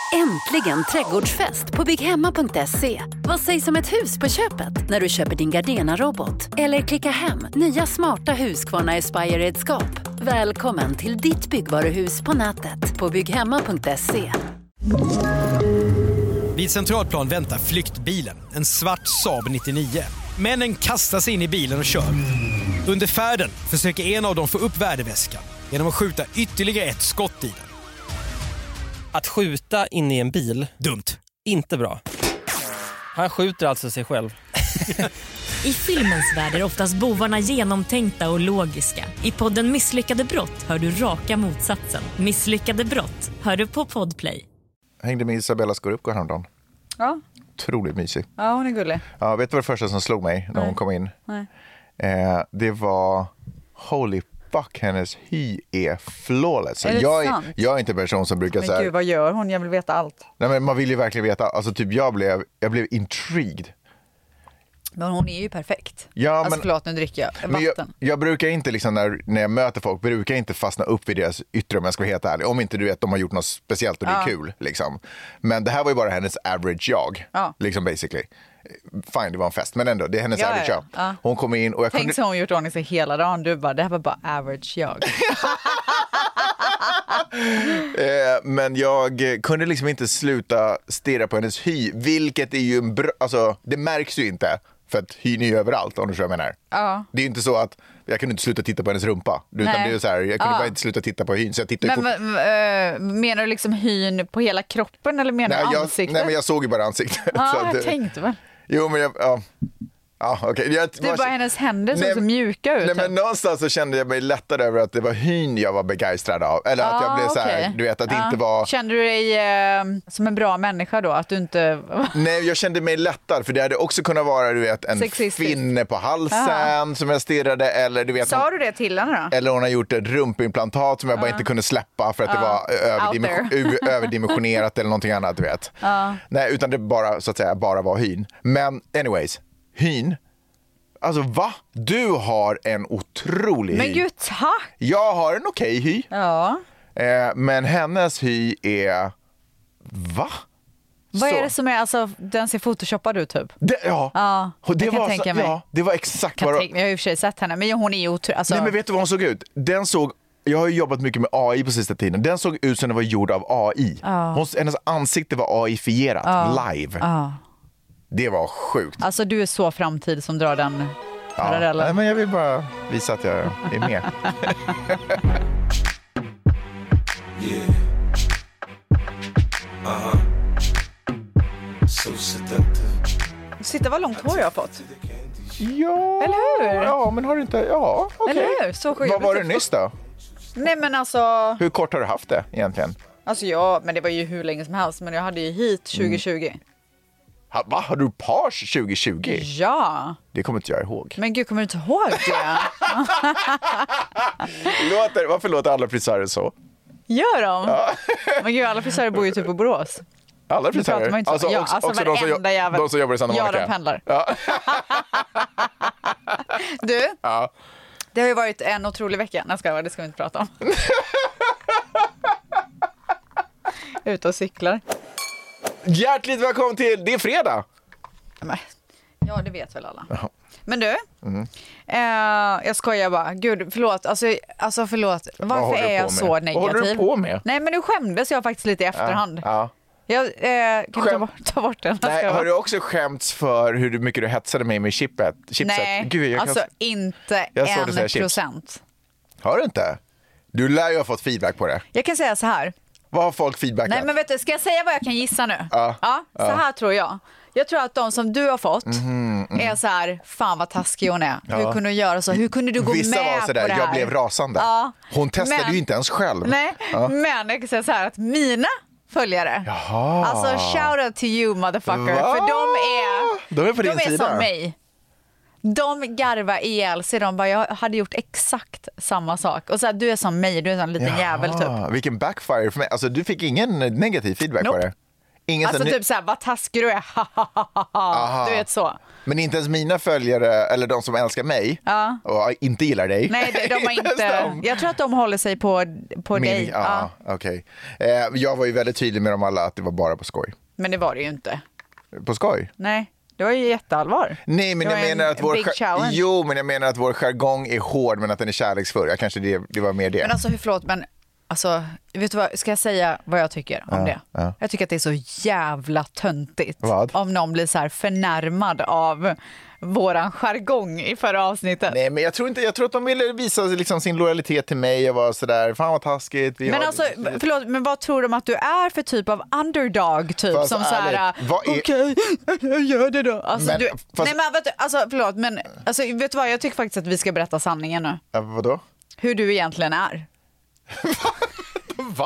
Äntligen trädgårdsfest på bygghemma.se. Vad sägs om ett hus på köpet när du köper din Gardena-robot? Eller klicka hem nya smarta Husqvarna Aspire-redskap. Välkommen till ditt byggvaruhus på nätet på bygghemma.se. Vid Centralplan väntar flyktbilen, en svart Saab 99. Männen kastar sig in i bilen och kör. Under färden försöker en av dem få upp värdeväskan genom att skjuta ytterligare ett skott i den. Att skjuta in i en bil, dumt. Inte bra. Han skjuter alltså sig själv. I filmens värld är oftast bovarna genomtänkta och logiska. I podden Misslyckade brott hör du raka motsatsen. Misslyckade brott hör du på Podplay. Hängde med Isabella Scorupco häromdagen. Ja. Otroligt mysig. Ja, hon är gullig. Ja, vet du vad det första som slog mig när hon kom in? Nej. Det var holy fuck, hennes hy är flawless. Är det sant? Jag är inte en person som brukar säga. Men gud, vad gör hon? Jag vill veta allt. Nej, men man vill ju verkligen veta. Alltså typ jag blev intrigued. Men hon är ju perfekt. Ja, alltså men, förlåt, nu dricker jag vatten. Jag brukar inte liksom när jag möter folk brukar jag inte fastna upp vid deras yttre, om jag ska vara helt ärlig. Om inte du vet de har gjort något speciellt och det är kul liksom. Men det här var ju bara hennes average jag. Liksom basically. Fine, det var en fest, men ändå, det är hennes average jag. Hon kom in och jag Tänk så hon gjort ordning sig hela dagen. Du bara, det här var bara average jag. Men jag kunde liksom inte sluta stirra på hennes hy, vilket är ju en bra, alltså det märks ju inte för att hyn är ju överallt, om du tror vad jag menar. Det är ju inte så att jag kunde inte sluta titta på hennes rumpa, utan det är så här, jag kunde bara inte sluta titta på hyn, så jag tittade menar du liksom hyn på hela kroppen eller menar du ansiktet? Nej, men jag såg ju bara ansiktet. Jag tänkte väl. Jo, men okay. Det var hennes händer som så mjuka ut. Nej, men någonstans så kände jag mig lättad över att det var hyn jag var begeistrad av. Eller att jag blev så här, du vet, att det inte var... Kände du dig som en bra människa då? Att du inte... Nej, jag kände mig lättad. För det hade också kunnat vara, du vet, en finne på halsen som jag stirrade. Eller, du vet, sa du det till henne då? Eller hon har gjort ett rumpimplantat som jag bara inte kunde släppa för att det var överdimensionerat eller någonting annat, du vet. Nej, utan det bara, så att säga, bara var hyn. Men anyways, hyn. Alltså va? Du har en otrolig hy. Men gud, tack! Jag har en okej hy. Ja. Men hennes hy är... Va? Vad är det som är, alltså, den ser photoshoppad ut typ? Och det var tänka mig. Ja, det var exakt vad... Jag har ju för sig sett henne, men hon är ju alltså... Nej, men vet du vad hon såg ut? Den såg... Jag har ju jobbat mycket med AI på sista tiden. Den såg ut som den var gjord av AI. Hennes ansikte var AI-fierat live. Det var sjukt. Alltså du är så framtid som drar den parallellen. Nej, men jag vill bara visa att jag är med. Sitta vad långt hår jag har fått. Ja. Eller hur? Ja, men har du inte... Ja, okej. Eller hur? Så sjukt. Vad var det nyss då? Nej, men alltså... Hur kort har du haft det egentligen? Alltså men det var ju hur länge som helst. Men jag hade ju hit 2020. Va? Har du page 2020? Ja. Det kommer inte jag ihåg. Men gud, kommer du inte ihåg det? Varför låter alla frisörer så? Gör de? Men gud, alla frisörer bor ju typ på Borås. Alla frisörer? Alltså också de som jobbar i Santa Monica. Ja, de pendlar. Du? Ja. Det har ju varit en otrolig vecka. Det ska vi inte prata om. Ute och cyklar. Hjärtligt välkommen till, det är fredag. Ja, det vet väl alla. Men du, jag skojar bara. Gud, förlåt. Alltså förlåt. Varför är jag så negativ? Vad håller du på med? Nej, men nu skämdes jag faktiskt lite i efterhand. Jag kan ta bort den. Nej, har du också skämts för hur mycket du hetsade mig med chipset? Nej, Gud, alltså inte 1%. Har du inte? Du lär ju ha fått feedback på det. Jag kan säga så här. Vad har folk feedbackat? Nej, men vet du, ska jag säga vad jag kan gissa nu? Så här tror jag. Jag tror att de som du har fått är så här, fan vad taskig hon är. Hur kunde du göra så? Hur kunde du gå med var så där, på det här? Jag blev rasande. Hon testade ju inte ens själv. Nej, men jag kan säga så här att mina följare. Alltså shout out to you motherfucker. För de är på din sida. Som mig. De garvar ihjäl sig. De bara, jag hade gjort exakt samma sak. Och så här, du är som mig, du är en liten jävel typ. Vilken backfire för mig. Alltså du fick ingen negativ feedback på det? Alltså typ såhär, vad taskig du är. Du vet så. Men inte ens mina följare, eller de som älskar mig och inte gillar dig. Nej, de har inte. Jag tror att de håller sig på dig. Ja, okej. Jag var ju väldigt tydlig med dem alla att det var bara på skoj. Men det var det ju inte. På skoj? Nej. Det var ju jätteallvar. Nej, men jag menar att jag menar att vår jargong är hård, men att den är kärleksfull. Kanske det var mer det. Men alltså, förlåt, men alltså, vet du vad, ska jag säga vad jag tycker om det? Ja. Jag tycker att det är så jävla töntigt. Vad? Om någon blir så här förnärmad av våran jargong i förra avsnittet. Nej, men jag tror att de ville visa liksom sin lojalitet till mig och vara sådär, fan vad taskigt. Förlåt, men vad tror de att du är för typ av underdog typ? Fast som såhär, okej, jag gör det då. Alltså, nej men vet du, alltså förlåt, men alltså, vet du vad, jag tycker faktiskt att vi ska berätta sanningen nu. Vadå? Hur du egentligen är. Va?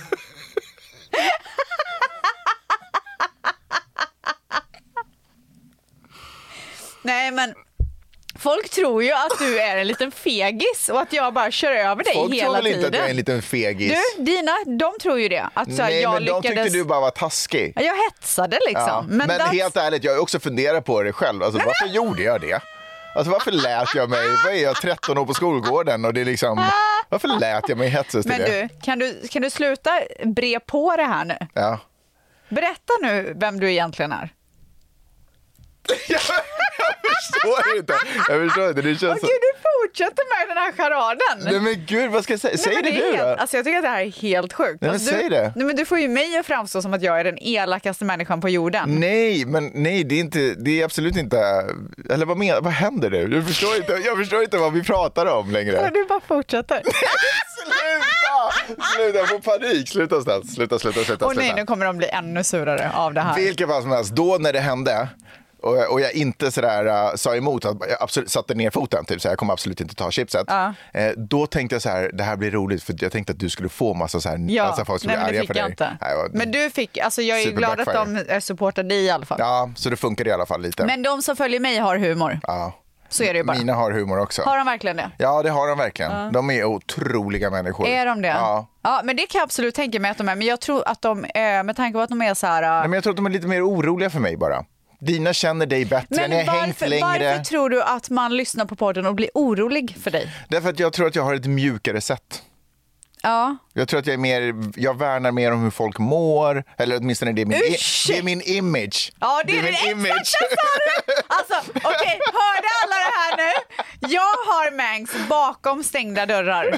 Nej, men folk tror ju att du är en liten fegis och att jag bara kör över dig hela tiden. Folk tror väl inte att jag är en liten fegis? De tror ju det. Att nej, jag men lyckades... de tyckte du bara var taskig. Jag hetsade liksom. Ja, men helt ärligt, jag har också funderat på det själv. Alltså, varför gjorde jag det? Alltså varför lät jag mig, vad är jag, 13 år på skolgården och det är liksom, varför lät jag mig hetsas till det? Men du, kan du sluta bre på det här nu? Ja. Berätta nu vem du egentligen är. Jag förstår inte. Det känns så... Gud, du fortsätter med den här charaden. Nej men gud, vad ska jag säga? Säg det du då. Alltså jag tycker att det här är helt sjukt. Nej, alltså, säg det. Nej, men du får ju mig att framstå som att jag är den elakaste människan på jorden. Nej, det är absolut inte. Eller vad händer nu? Jag förstår inte vad vi pratar om längre. Ja, du bara fortsätter. Sluta, jag får panik. Sluta. Och nej, nu kommer de bli ännu surare av det här. Vilket fall som helst, då när det hände och jag inte sådär sa emot, att jag absolut satte ner foten typ, så jag kommer absolut inte ta chipset. Då tänkte jag så här, det här blir roligt, för jag tänkte att du skulle få massa så här, alltså folk skulle bli arga för dig. Inte. Men du fick, alltså jag är glad att de supportar dig i alla fall. Ja, så det funkar i alla fall lite. Men de som följer mig har humor. Ja. Så är det ju bara. Mina har humor också. Har de verkligen det? Ja, det har de verkligen. De är otroliga människor. Är de det? Ja. Ja, men det kan jag absolut tänka mig att de är. Men jag tror att de, med tanke på att de är så här... Nej, men jag tror att de är lite mer oroliga för mig bara. Dina känner dig bättre, ni har hängt längre. Varför tror du att man lyssnar på podden och blir orolig för dig? Därför att jag tror att jag har ett mjukare sätt. Ja. Jag tror att jag värnar mer om hur folk mår, eller åtminstone det är min image. Ja, det är min image. Alltså, okej, hörde alla det här nu? Jag har Mangs bakom stängda dörrar.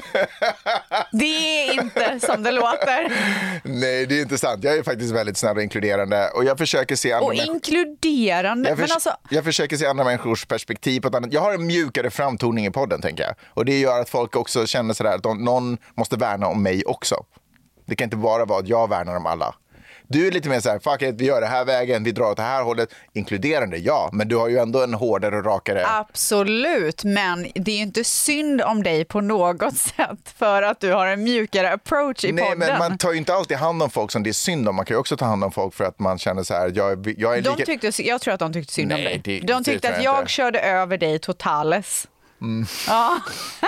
Det är inte som det låter. Nej, det är inte sant. Jag är faktiskt väldigt snabb och inkluderande. Och jag försöker se andra inkluderande? Jag försöker se andra människors perspektiv på ett annat. Jag har en mjukare framtoning i podden, tänker jag. Och det gör att folk också känner sådär att någon måste värna om mig också. Det kan inte bara vara att jag värnar om alla. Du är lite mer så här, fuck it, vi gör det här vägen, vi drar åt det här hållet. Inkluderande, ja, men du har ju ändå en hårdare och rakare... Absolut, men det är ju inte synd om dig på något sätt för att du har en mjukare approach i podden. Nej, men man tar ju inte alltid hand om folk som det är synd om. Man kan ju också ta hand om folk för att man känner så här, jag är lika... Jag tror att de tyckte synd om dig. De tyckte att jag körde över dig totales. Ja.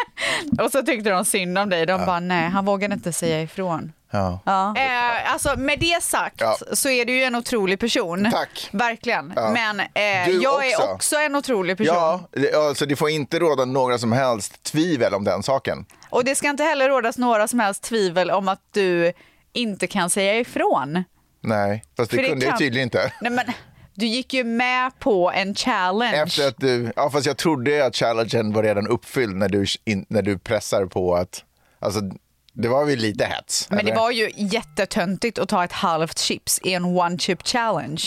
Och så tyckte de synd om dig. De bara, nej, han vågade inte säga ifrån. Ja. Alltså med det sagt så är du ju en otrolig person. Tack. Verkligen. Men jag är också en otrolig person. Ja, alltså det får inte råda några som helst tvivel om den saken. Och det ska inte heller rådas några som helst tvivel om att du inte kan säga ifrån. Nej, fast det kunde jag tydligen inte. Nej, men du gick ju med på en challenge. Efter att fast jag trodde att challengen var redan uppfylld när du pressar på att, alltså det var ju lite hets. Men eller? Det var ju jättetöntigt att ta ett halvt chips i en one chip challenge.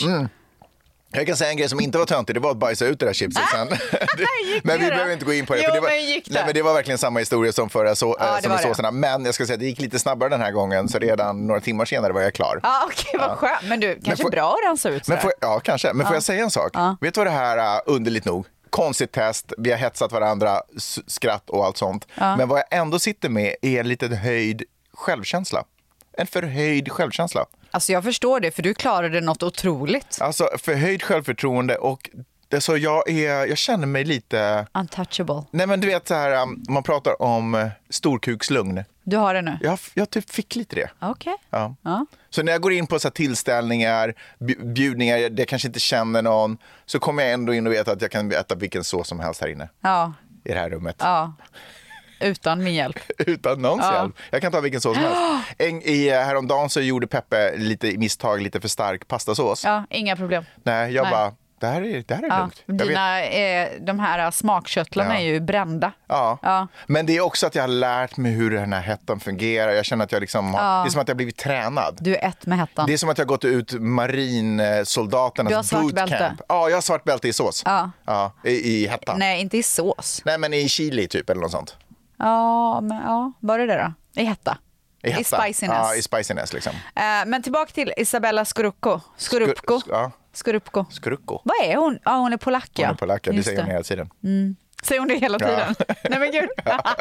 Jag kan säga en grej som inte var töntigt, det var att bajsa ut det där chipset sen. Men vi behöver inte gå in på det. Jo, men det var verkligen samma historia som förra såserna. Men jag ska säga att det gick lite snabbare den här gången, så redan några timmar senare var jag klar. Okej, vad skönt. Men du, kanske bra att rensa ut. Ja, kanske. Men får jag säga en sak? Vet du vad det här, underligt nog, konstigt test, vi har hetsat varandra, skratt och allt sånt. Men vad jag ändå sitter med är en liten höjd självkänsla. En förhöjd självkänsla. Alltså jag förstår det, för du klarade något otroligt. Alltså förhöjd självförtroende och Alltså jag känner mig lite... Untouchable. Nej, men du vet så här, man pratar om storkukslugn. Du har det nu? Jag typ fick lite det. Okej. Ja. Ja. Så när jag går in på så här tillställningar, bjudningar, där jag kanske inte känner någon, så kommer jag ändå in och vet att jag kan äta vilken sås som helst här inne. Ja. I det här rummet. Ja. Utan min hjälp. Utan någons hjälp. Jag kan ta vilken sås som helst. Häromdagen så gjorde Peppe lite i misstag lite för stark pastasås. Ja, inga problem. Nej, jag bara, det här är lugnt. De här smakkörtlarna är ju brända. Ja. Men det är också att jag har lärt mig hur den här hettan fungerar. Jag känner att jag liksom det är som att jag blivit tränad. Du är ett med hettan. Det är som att jag gått ut marinsoldaternas bootcamp. Bälte. Ja, jag har svart bälte i sås. Ja, i hettan. Nej, inte i sås. Nej, men i chili typ eller något sånt. Var det då? I hetta. I spiciness. Ja, i spiciness liksom. Men tillbaka till Isabella Scorupco. Scorupco. Vad är hon? Hon är polack. Hon är polack, det säger hon hela tiden. Säger hon det hela tiden? Nej men gud.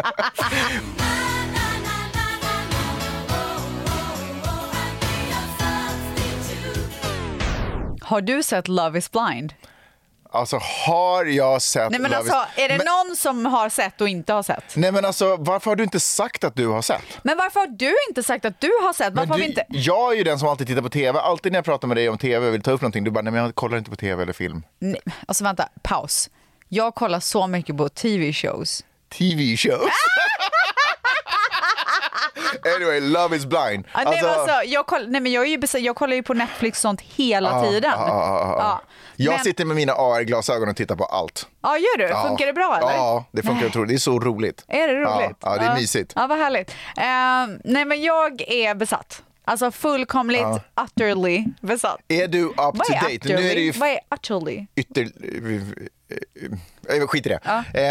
Har du sett Love is blind? Alltså, har jag sett... Nej, men alltså, är det någon som har sett och inte har sett? Nej, men alltså, varför har du inte sagt att du har sett? Men varför har du inte sagt att du har sett? Varför har vi inte... Jag är ju den som alltid tittar på tv. Alltid när jag pratar med dig om tv och vill ta upp någonting, du bara, nej men jag kollar inte på tv eller film. Nej, alltså vänta, paus. Jag kollar så mycket på tv-shows. TV-shows? Anyway, Love is blind. Jag kollar ju på Netflix sånt hela tiden. Jag sitter med mina AR-glasögon och tittar på allt. Ja, gör du? Funkar det bra eller? Ja, det funkar otroligt. Det är så roligt. Är det roligt? Ja, det är mysigt. Ja, vad härligt. Nej, men jag är besatt. Alltså fullkomligt, utterly besatt. Är du up to date? Nu är det ju... Vad är utterly? Skit i det.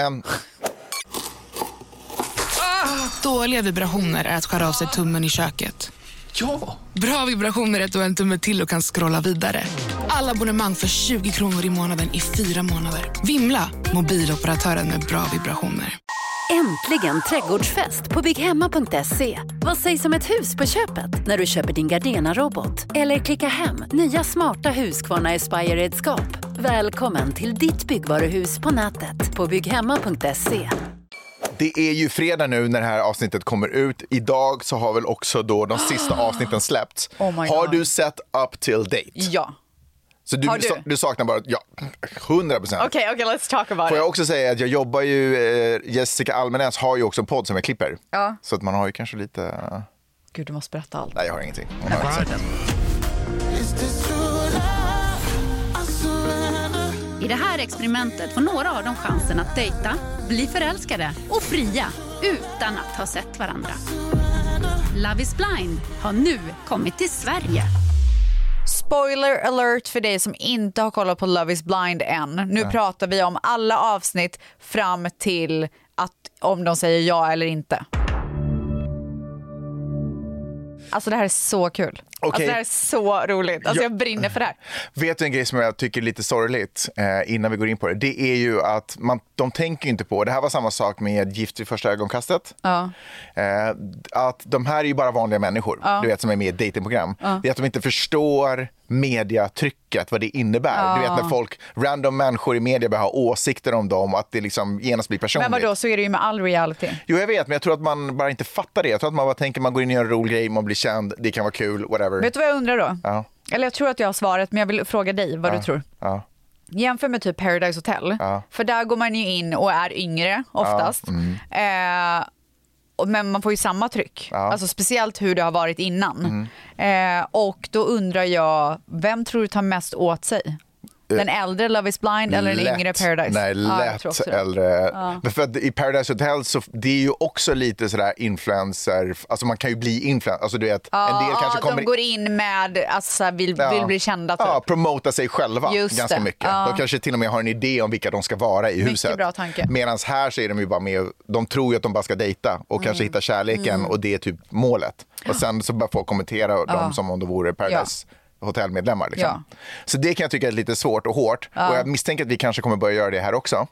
Dåliga vibrationer är att skära av sig tummen i köket. Ja! Bra vibrationer är att du har en tumme till och kan scrolla vidare. Alla abonnemang för 20 kronor i månaden i 4 månader. Vimla, mobiloperatören med bra vibrationer. Äntligen trädgårdsfest på bygghemma.se. Vad sägs om ett hus på köpet när du köper din Gardena-robot? Eller klicka hem nya smarta Husqvarna Aspire-redskap. Välkommen till ditt byggvaruhus på nätet på bygghemma.se. Det är ju fredag nu när det här avsnittet kommer ut. Idag så har väl också då de sista avsnitten släppts. Har du sett Up Till Date? Ja. Så du saknar bara, 100%. Okej, let's talk about it. Får jag också säga att jag jobbar ju, Jessica Almenäs har ju också en podd som jag klipper. Ja. Så att man har ju kanske lite... Gud, du måste berätta allt. Nej, jag har ingenting. I det här experimentet får några av dem chansen att dejta, bli förälskade och fria utan att ha sett varandra. Love is blind har nu kommit till Sverige. Spoiler alert för dig som inte har kollat på Love is blind än. Nu pratar vi om alla avsnitt fram till att om de säger ja eller inte. Alltså det här är så kul. Okay. Alltså det här är så roligt. Alltså jag brinner för det här. Vet du en grej som jag tycker är lite sorgligt innan vi går in på det? Det är ju att de tänker inte på, det här var samma sak med Gift vid första ögonkastet. Att de här är ju bara vanliga människor, du vet, som är med i ett datingprogram. Det är att de inte förstår mediatrycket, vad det innebär. Du vet när random människor i media börjar ha åsikter om dem, att det liksom genast blir personligt. Men vadå, så är det ju med all reality. Jo, jag vet, men jag tror att man bara inte fattar det. Jag tror att man bara tänker, man går in och gör en rolig grej, man blir känd, det kan vara kul, whatever. Vet du vad jag undrar då? Ja. Eller jag tror att jag har svaret, men jag vill fråga dig vad du tror. Ja. Jämför med typ Paradise Hotel. För där går man ju in och är yngre oftast. Men man får ju samma tryck. Alltså speciellt hur det har varit innan. Och då undrar jag, vem tror du tar mest åt sig? Den äldre Love is blind eller den yngre Paradise? Nej, lätt äldre. Men för att i Paradise Hotel så det är ju också lite sådär influencer. Alltså man kan ju bli influencer. Alltså du vet, en del kanske kommer... de går in med, alltså vill bli kända typ. Ja, promota sig själva ganska mycket. De kanske till och med har en idé om vilka de ska vara i huset. Bra tanke. Medan här så är de ju bara med, de tror ju att de bara ska dejta och kanske hitta kärleken och det är typ målet. Och sen så bara få kommentera dem som om de vore Paradise hotellmedlemmar liksom. Så det kan jag tycka är lite svårt och hårt. Och jag misstänker att vi kanske kommer börja göra det här också.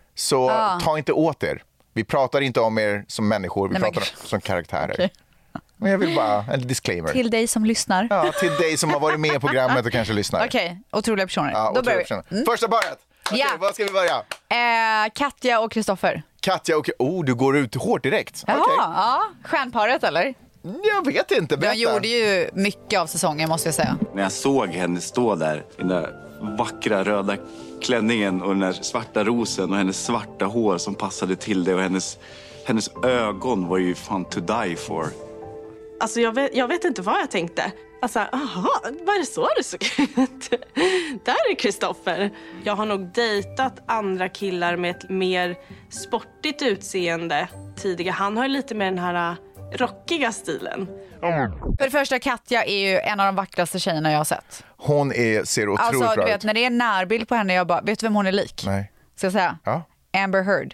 Så ta inte åt er. Vi pratar inte om er som människor, vi pratar som karaktärer. Men jag vill bara en disclaimer. Till dig som lyssnar. Ja, till dig som har varit med i programmet och kanske lyssnar. Okej, otroliga personer. Ja, Då börjar vi. Första paret. Okej, vad ska vi börja? Katja och Kristoffer. Katja och... du går ut hårt direkt. Jaha, ja. Stjärnparet eller? Jag vet inte, berätta. Jag gjorde ju mycket av säsongen måste jag säga. När jag såg henne stå där i den där vackra röda klänningen och den där svarta rosen och hennes svarta hår som passade till det och hennes ögon var ju fan to die for. Alltså jag vet inte vad jag tänkte. Alltså, aha, var det så du såg ut? Där är Kristoffer. Jag har nog dejtat andra killar med ett mer sportigt utseende tidigare. Han har ju lite mer den här rockiga stilen. För det första, Katja är ju en av de vackraste tjejerna jag har sett. Hon ser otroligt bra ut. Du vet, när det är en närbild på henne, jag bara, vet du vem hon är lik? Nej. Ska jag säga? Ja. Amber Heard.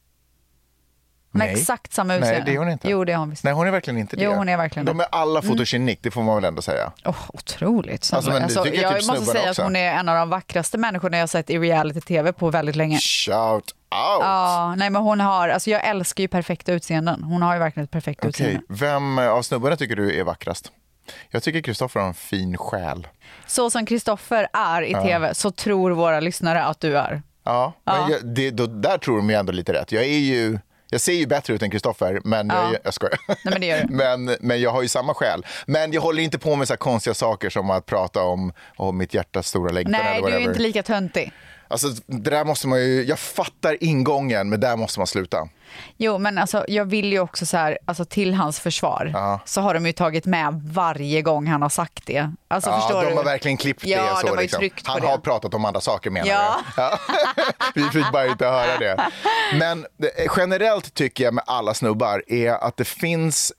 Med exakt samma utseende. Nej, det är hon inte. Jo, det är hon visst. Nej, hon är verkligen inte det. Jo, hon är verkligen de är alla fotogenik, det får man väl ändå säga. Otroligt. Alltså, jag typ måste säga också. Att hon är en av de vackraste människorna jag har sett i reality-tv på väldigt länge. Shout out! Ja, nej men hon har, alltså jag älskar ju perfekta utseenden. Hon har ju verkligen ett perfekt utseende. Vem av snubbarna tycker du är vackrast? Jag tycker Kristoffer har en fin själ. Så som Kristoffer är i tv så tror våra lyssnare att du är. Ja, men där tror de ju ändå lite rätt. Jag ser ju bättre ut än Kristoffer, men jag skojar. Nej, men det gör du. Men jag har ju samma skäl. Men jag håller inte på med så här konstiga saker som att prata om mitt hjärtas stora längtan. Nej, eller whatever. du är inte lika töntig. Alltså, det där måste man ju... Jag fattar ingången, men där måste man sluta. Jo, men alltså, jag vill ju också så här, alltså, till hans försvar så har de ju tagit med varje gång han har sagt det. Alltså, förstår de du? har verkligen klippt det. Ja, Så, de har ju liksom. tryckt på Han det. har pratat om andra saker, menar Ja. jag. Vi fick bara inte höra det. Men generellt tycker jag med alla snubbar är att det finns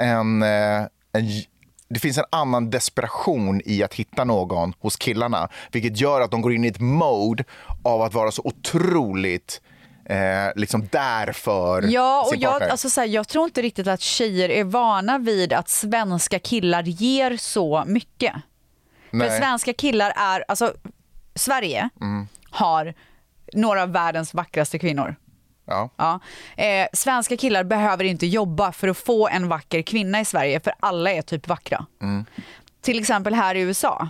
det finns en annan desperation i att hitta någon hos killarna, vilket gör att de går in i ett mode av att vara så otroligt liksom därför sin partner. Jag tror inte riktigt att tjejer är vana vid att svenska killar ger så mycket. Nej. För svenska killar är, alltså Sverige har några av världens vackraste kvinnor. Ja. Svenska killar behöver inte jobba för att få en vacker kvinna i Sverige, för alla är typ vackra. Till exempel här i USA.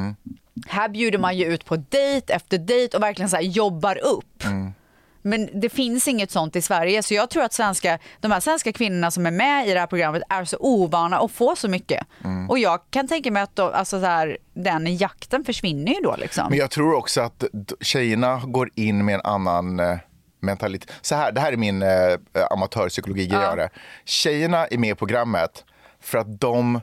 Här bjuder man ju ut på dejt efter dejt och verkligen så här jobbar upp. Men det finns inget sånt i Sverige, så jag tror att de här svenska kvinnorna som är med i det här programmet är så ovana att få så mycket. Och jag kan tänka mig att den jakten försvinner ju då liksom. Men jag tror också att tjejerna går in med en annan mentalitet. Så här, det här är min amatörpsykologi-grej. Tjejerna är med i programmet för att de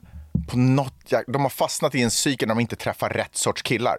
har fastnat i en cykel när de inte träffar rätt sorts killar.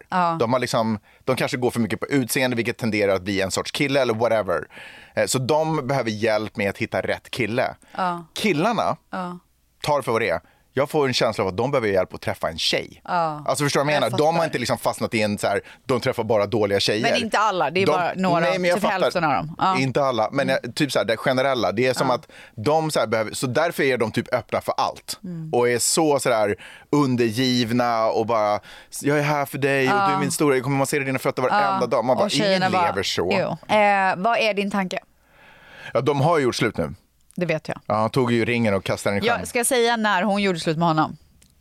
De kanske går för mycket på utseende, vilket tenderar att bli en sorts kille eller whatever. Så de behöver hjälp med att hitta rätt kille. Killarna tar för vad det är. Jag får en känsla av att de behöver hjälp att träffa en tjej. Alltså förstår du vad jag menar? De har inte liksom fastnat i en så här, de träffar bara dåliga tjejer. Men inte alla, det är bara några, typ hälften av dem. Inte alla, men typ så här, det generella. Det är som att de så här behöver, så därför är de typ öppna för allt. Och är så där undergivna och bara, jag är här för dig och du är min stora, jag kommer massera dina fötter varenda dag. Man bara, ingen lever så. Vad är din tanke? Ja, de har ju gjort slut nu. Det vet jag. Ja, han tog ju ringen och kastade den i sjön. Jag ska säga när hon gjorde slut med honom.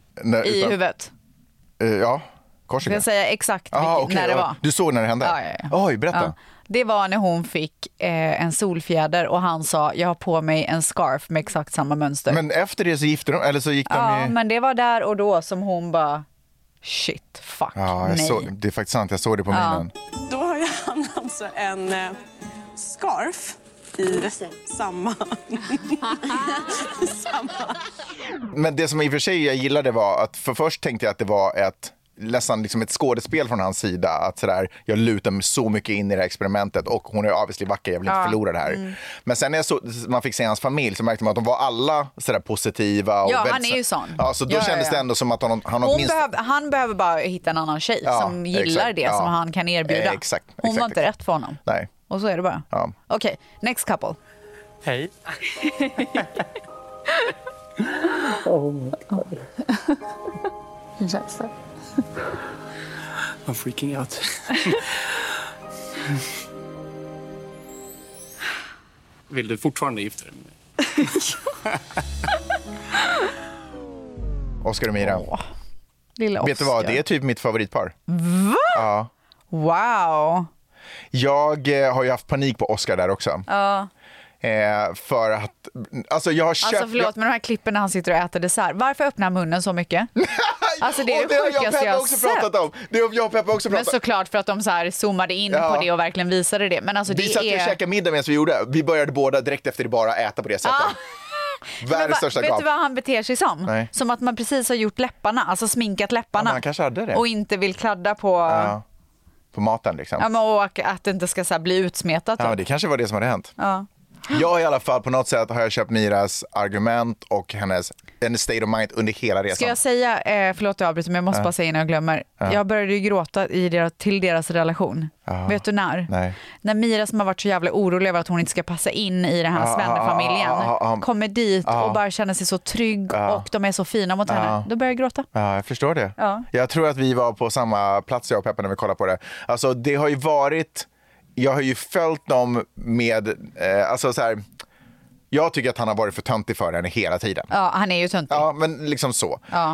I huvudet. Ja, Korsika. Jag ska säga exakt när det var. Du såg när det hände? Ja. Oj, berätta. Ja. Det var när hon fick en solfjäder och han sa, jag har på mig en scarf med exakt samma mönster. Men efter det så gifte de, eller så gick de Ja, men det var där och då som hon bara, shit, fuck, nej. Det är faktiskt sant, jag såg det på minen. Då har han alltså en scarf i samma. Men det som i och för sig jag gillade var att först tänkte jag att det var nästan liksom ett skådespel från hans sida, att sådär, jag lutar mig så mycket in i det här experimentet och hon är obviously vacker, jag vill inte förlora det här. Men sen när man fick se hans familj så märkte man att de var alla sådär positiva. Och han är ju sån. Ja, så då kändes det ändå som att han behöver bara hitta en annan tjej som gillar det som han kan erbjuda. Hon var inte rätt för honom. Nej. Och så är det bara. Okej, next couple. Hej. Oh my God. Hur känns det? I'm freaking out. Vill du fortfarande gifta dig med mig? Oscar och Mira. Lilla Oscar. Vet du vad, det är typ mitt favoritpar. Va? Ja. Wow. Jag har ju haft panik på Oscar där också. Ja. För att, alltså jag har köpt... Alltså förlåt, men de här klippen när han sitter och äter dessert. Varför öppnar munnen så mycket? Alltså det är det sjukaste jag har sett. Det har jag och Peppa också pratat om. Men såklart för att de så här zoomade in på det och verkligen visade det. Men alltså vi satt och käkade middag medan vi gjorde. Vi började båda direkt efter det bara äta på det sättet. Världens största gap. Vet du vad han beter sig som? Nej. Som att man precis har gjort läpparna, alltså sminkat läpparna. Ja, han kanske hade det. Och inte vill kladda på... På maten liksom. Ja, men och att det inte ska så här bli utsmetat. Ja, det kanske var det som hade hänt. Ja. Jag i alla fall på något sätt har jag köpt Miras argument och hennes state of mind under hela resan. Ska jag säga, förlåt jag avbryter men jag måste bara säga innan jag glömmer. Jag började ju gråta till deras relation. Vet du när? Nej. När Mira som har varit så jävla orolig över att hon inte ska passa in i den här svennefamiljen kommer dit och bara känner sig så trygg och de är så fina mot henne. Då börjar jag gråta. Ja, jag förstår det. Ja. Jag tror att vi var på samma plats jag och Peppa när vi kollade på det. Alltså det har ju varit... Jag har ju följt dem med, alltså så här, jag tycker att han har varit för töntig för henne hela tiden. Ja, han är ju töntig. Ja, men liksom så. Ja.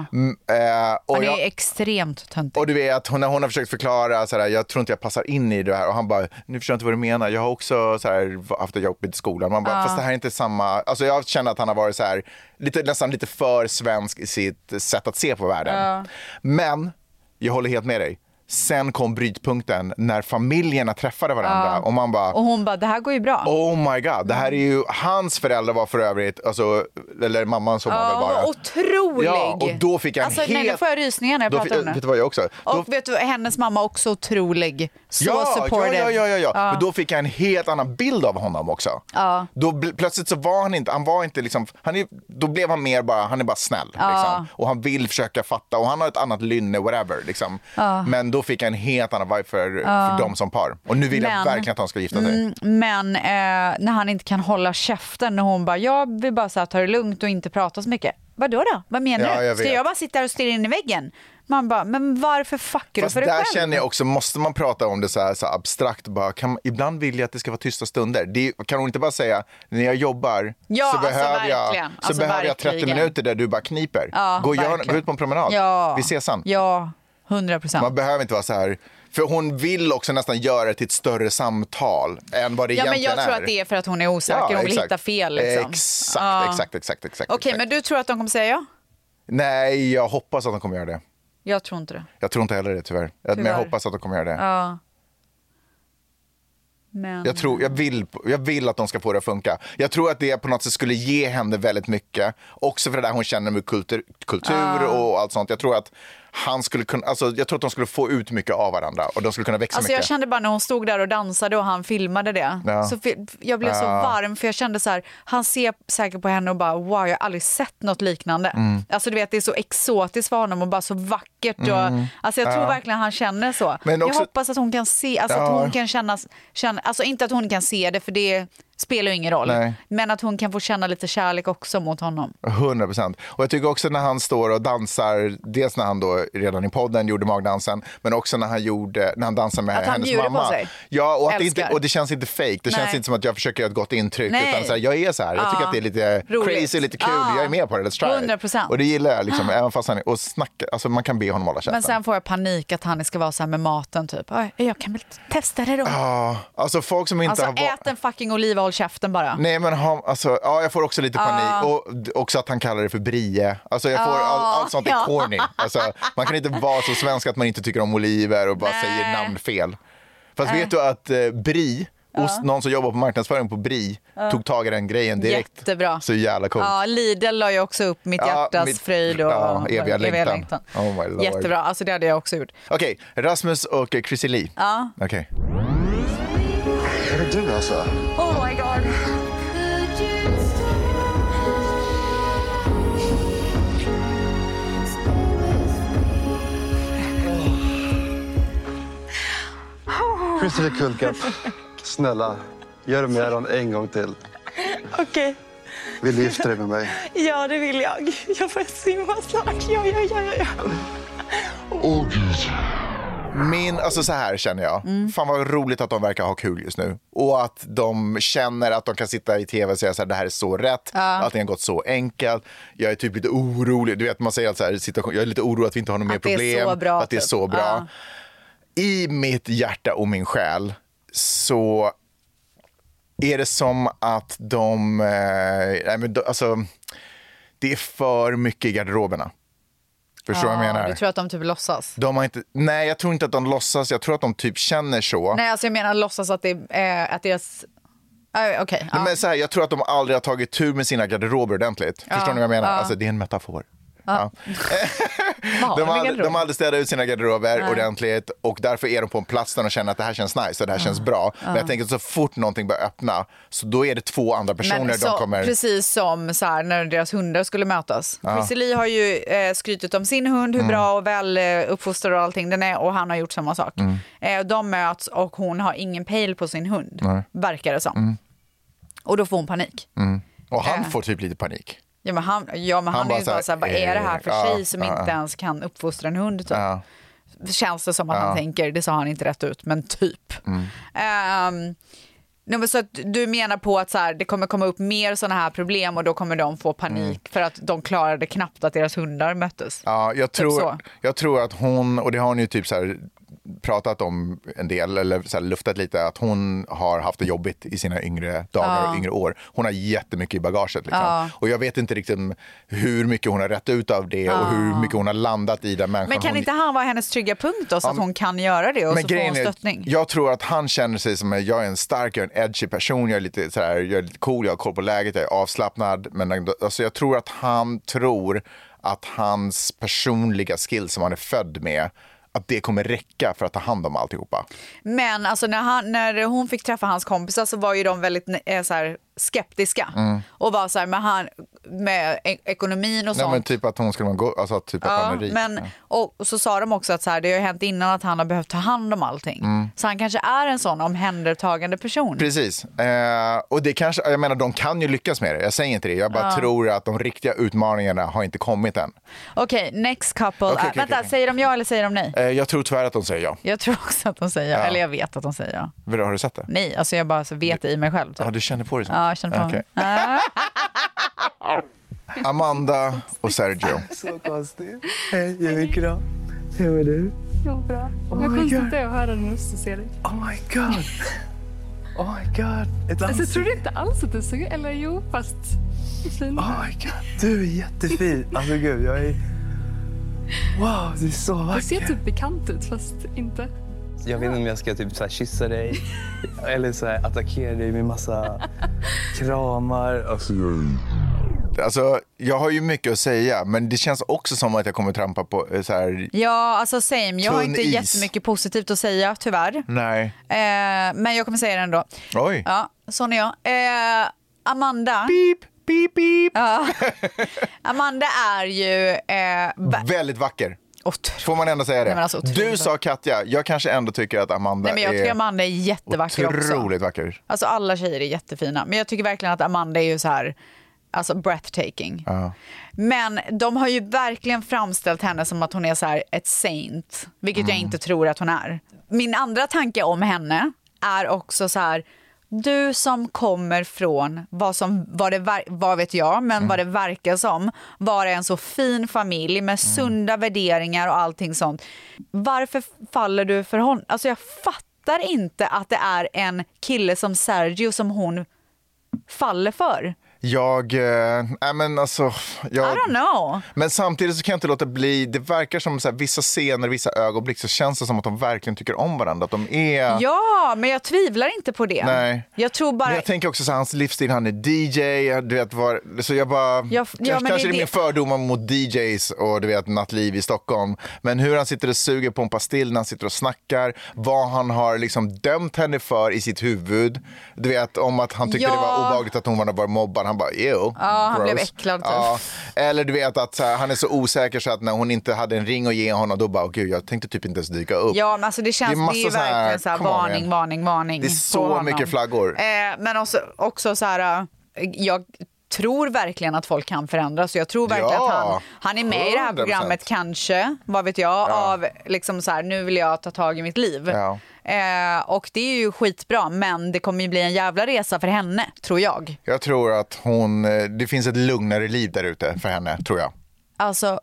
Och han är extremt töntig. Och du vet, när hon har försökt förklara så här, jag tror inte jag passar in i det här. Och han bara, nu förstår jag inte vad du menar. Jag har också så här, haft ett jobb i skolan. Man bara, fast det här är inte samma. Alltså jag känner att han har varit så här, nästan lite för svensk i sitt sätt att se på världen. Men, jag håller helt med dig. Sen kom brytpunkten när familjerna träffade varandra och man bara... Och hon bara, det här går ju bra. Oh my god, det här är ju... Hans föräldrar var för övrigt, alltså, eller mamman som var väl bara... Otrolig! Ja, och då fick jag en helt... Nej, nu får jag rysningar när jag pratar om det. Vet du vad jag också? Och vet du, hennes mamma också otrolig. Så supportive. Ja. Men då fick jag en helt annan bild av honom också. Då plötsligt så var han var inte liksom... Då blev han mer bara, han är bara snäll. Liksom. Och han vill försöka fatta, och han har ett annat lynne, whatever. Liksom. Men då fick jag en helt annan vibe för dem som par. Och nu vill jag verkligen att han ska gifta sig. Men när han inte kan hålla käften, när hon bara, jag vill bara så här, ta det lugnt och inte prata så mycket. Vadå då? Vad menar du? Ska jag bara sitta där och stirra in i väggen? Man bara, men varför fuckar du för dig själv? Där känner jag också, måste man prata om det så här abstrakt bara, ibland vill jag att det ska vara tysta stunder. Kan hon inte bara säga, när jag jobbar så behöver jag 30 minuter där du bara kniper. Gå ut på en promenad. Vi ses sen. Ja, 100%. Man behöver inte vara så här, för hon vill också nästan göra det till ett större samtal än vad det egentligen är. Men jag tror att det är för att hon är osäker, hon vill hitta fel liksom. Exakt. Okej, men du tror att de kommer säga ja? Nej, jag hoppas att de kommer göra det. Jag tror inte det. Jag tror inte heller det, tyvärr. Men jag hoppas att de kommer göra det. Ja. Men... Jag vill att de ska få det att funka. Jag tror att det på något sätt skulle ge henne väldigt mycket. Också för det där hon känner med kultur och allt sånt. Jag tror att han skulle kunna, alltså jag tror att de skulle få ut mycket av varandra och de skulle kunna växa mycket. Jag kände bara när hon stod där och dansade och han filmade det. Så jag blev så varm, för jag kände så här, han ser säkert på henne och bara, wow, jag har aldrig sett något liknande. Alltså du vet, det är så exotiskt för honom och bara så vackert. Och, alltså jag tror verkligen han känner så. Men också, jag hoppas att hon kan se, alltså att hon kan känna, alltså inte att hon kan se det, för det spelar ju ingen roll. Nej. Men att hon kan få känna lite kärlek också mot honom. 100%. Och jag tycker också när han står och dansar, dels när han då redan i podden gjorde magdansen, men också när han dansar med hennes mamma. På sig. Ja, och det känns inte fake. Det känns inte som att jag försöker göra ett gott intryck. Utan så här, jag är så här. Jag tycker att det är lite crazy, lite kul. Jag är med på det. Let's try. 100%. Och det gillar jag liksom, även fast han och snackar, alltså man kan be honom hålla käften. Men sen får jag panik att han ska vara så här med maten typ. Jag kan väl testa det då. Alltså folk som inte har ät en fucking oliva, håll käften bara. Nej, men jag får också lite panik. Och också att han kallar det för brie. Alltså jag får allt sånt är corny. Alltså, man kan inte vara så svensk att man inte tycker om oliver och bara säger namn fel. Fast vet du att brie, någon som jobbar på marknadsföring på brie tog tag i den grejen direkt. Jättebra. Så jävla coolt. Ja, Lidl la ju också upp mitt hjärtas fröjd och eviga längtan. Oh my Lord. Jättebra, alltså det hade jag också gjort. Okej, Rasmus och Chrissy Lee. Ja. Okej. Är det du alltså? Oh my god. Christer Kullkapp, snälla, gör det med dem en gång till. Okej. Vill du gifta dig med mig? Ja, det vill jag. Jag får simma snart. Ja. Åh, Gud. Alltså så här känner jag. Fan vad roligt att de verkar ha kul just nu. Och att de känner att de kan sitta i tv och säga så här, det här är så rätt. Allting har gått så enkelt. Jag är typ lite orolig. Du vet, man säger så här, jag är lite orolig att vi inte har något mer problem. Att det är så bra. I mitt hjärta och min själ så är det som att alltså, det är för mycket i garderoberna. Förstår vad jag menar? Du tror att de typ låtsas? Nej, jag tror inte att de låtsas. Jag tror att de typ känner så. Nej, alltså jag menar låtsas att det är att deras... Okay, men så här, jag tror att de aldrig har tagit tur med sina garderober ordentligt. Förstår ni vad jag menar? Alltså, det är en metafor. Ja. De hade städat ut sina garderober ordentligt och därför är de på en plats där de känner att det här känns nice och det här känns bra. Men jag tänker att så fort någonting börjar öppna så då är det 2 andra personer de kommer... Precis som så här, när deras hundar skulle mötas. Chrissy Lee har ju skrytit om sin hund, hur bra och väl uppfostrad och allting den är, och han har gjort samma sak. De möts och hon har ingen pejl på sin hund, verkar det som. Och då får hon panik. Och han får typ lite panik. Ja, men han är ju bara så här, vad är det här för tjej som inte ens kan uppfostra en hund? Typ. Känns det som att han tänker, det sa han inte rätt ut, men typ. Så att du menar på att så här, det kommer komma upp mer sådana här problem och då kommer de få panik för att de klarade knappt att deras hundar möttes. Ja, jag tror att hon, och det har hon ju typ så här pratat om en del eller så här luftat lite, att hon har haft det jobbigt i sina yngre dagar och yngre år. Hon har jättemycket i bagaget liksom. Och jag vet inte riktigt hur mycket hon har rätt ut av det och hur mycket hon har landat i den människan. Men kan inte han vara hennes trygga punkt då, så att hon kan göra det och men så får hon stöttning? Jag tror att han känner sig som jag är en stark, jag är en edgy person, jag är lite så här, jag är lite cool, jag har koll på läget, jag är avslappnad, men alltså jag tror att han tror att hans personliga skill som han är född med, att det kommer räcka för att ta hand om alltihopa. Men alltså när hon fick träffa hans kompisar så var ju de väldigt så här, skeptiska. Och var så här med ekonomin och sånt. Nej, men typ att hon skulle gå, alltså typ att han är rik. Men, och så sa de också att så här, det har hänt innan att han har behövt ta hand om allting. Så han kanske är en sån omhändertagande person. Precis. Och det kanske, jag menar, de kan ju lyckas med det. Jag säger inte det. Jag bara tror att de riktiga utmaningarna har inte kommit än. Okej, next couple. Vänta, säger de ja eller säger de nej? Jag tror tyvärr att de säger ja. Jag tror också att de säger ja. Eller jag vet att de säger ja. Har du sett det? Nej, alltså jag bara så vet det i mig själv. Ja, du känner på det så? Ja, jag känner på det. Amanda och Sergio. Så konstigt. Hej, jag är bra. Hur är du? Jag är bra. Jag konstigt att höra den röst och se dig. Oh my god. Oh my god. Alltså, jag trodde inte alls att du såg, eller jo, fast fin. Oh my god, du är jättefin. Alltså gud, jag är... Wow, du är så vacker. Du ser typ bekant ut, fast inte. Jag vet inte om jag ska typ så här kyssa dig eller så här attackera dig med massa kramar. Alltså, jag har ju mycket att säga, men det känns också som att jag kommer trampa på så här. Ja, alltså same. Jag har inte jättemycket positivt att säga, tyvärr. Nej. Men jag kommer säga det ändå. Oj. Ja, sån är jag. Amanda. Beep, beep, beep. Ja. Amanda är ju... väldigt vacker. Otroligt. Får man ändå säga det? Nej, alltså, du sa Katja, jag kanske ändå tycker att Amanda jag tycker Amanda är jättevacker också. Otroligt vacker. Alltså alla tjejer är jättefina. Men jag tycker verkligen att Amanda är ju så här, alltså breathtaking. Men de har ju verkligen framställt henne som att hon är så här ett saint. Vilket jag inte tror att hon är. Min andra tanke om henne är också så här, du som kommer från vad vet jag, men vad det verkar som var en så fin familj med sunda värderingar och allting sånt. Varför faller du för honom? Alltså jag fattar inte att det är en kille som Sergio som hon faller för. I don't know. Men samtidigt så kan jag inte låta bli. Det verkar som så här, vissa scener, vissa ögonblick så känns det som att de verkligen tycker om varandra, att de är... Ja, men jag tvivlar inte på det. Nej. Jag tror bara... Men jag tänker också så hans livsstil, han är DJ, du vet så jag bara kanske det är mer fördomar mot DJs och du vet nattliv i Stockholm, men hur han sitter och suger på en pastill när han sitter och snackar, vad han har liksom dömt henne för i sitt huvud, du vet om att han tyckte det var obehagligt att hon var mobbad, han bara han blev äcklad typ. Eller du vet att han är så osäker så att när hon inte hade en ring att ge honom, då bara gud, jag tänkte typ inte ens dyka upp. Ja, men alltså det känns, det är verkligen så här, varning. Det är så mycket flaggor. Men också så här, jag tror verkligen att folk kan förändras. Så jag tror verkligen att han är med i det här programmet kanske, vad vet jag, av liksom så här, nu vill jag ta tag i mitt liv. Ja. Och det är ju skitbra, men det kommer ju bli en jävla resa för henne, tror jag. Jag tror att det finns ett lugnare liv där ute för henne, tror jag. Alltså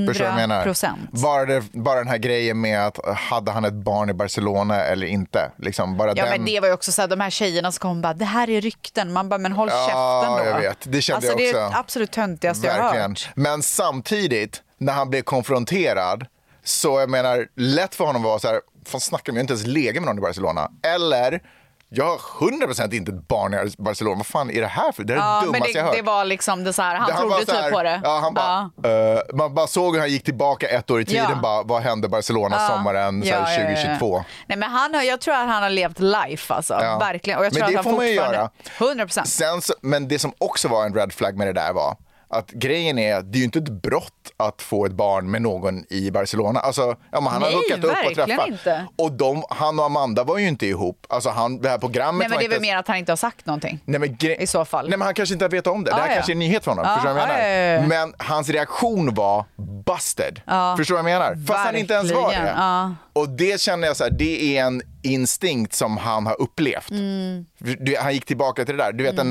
100%. Bara den här grejen med att hade han ett barn i Barcelona eller inte. Liksom bara men det var ju också så här, de här tjejerna som kom bara, det här är rykten. Man bara, men håll käften då. Jag vet. Det kände jag också. Det är det absolut töntigaste jag har hört. Men samtidigt, när han blev konfronterad, så jag menar, lätt för honom var så här, fan snackar man inte ens läge med någon i Barcelona. Eller... Jag har 100% inte ett barn i Barcelona. Vad fan är det här för? Det är det dummaste jag hört. Det var liksom det så här, han trodde typ på det. Ja, han bara, man bara såg hur han gick tillbaka ett år i tiden. Bara, vad hände Barcelona sommaren 2022? Nej, men jag tror att han har levt life alltså. Verkligen. Och jag tror men det att får man ju göra. 100%. Men det som också var en red flag med det där var att grejen är att det är ju inte ett brott att få ett barn med någon i Barcelona. Alltså, han har hookat upp och träffat. Inte. Och han och Amanda var ju inte ihop. Alltså det här programmet. Nej, men det är väl mer att han inte har sagt någonting. I så fall. Nej, men han kanske inte vet om det. Det här kanske är en nyhet för honom. Förstår du vad jag menar? Men hans reaktion var busted. Förstår du vad jag menar? Fast han inte ens var det. Och det känner jag så här, det är en instinkt som han har upplevt. Han gick tillbaka till det där. Du vet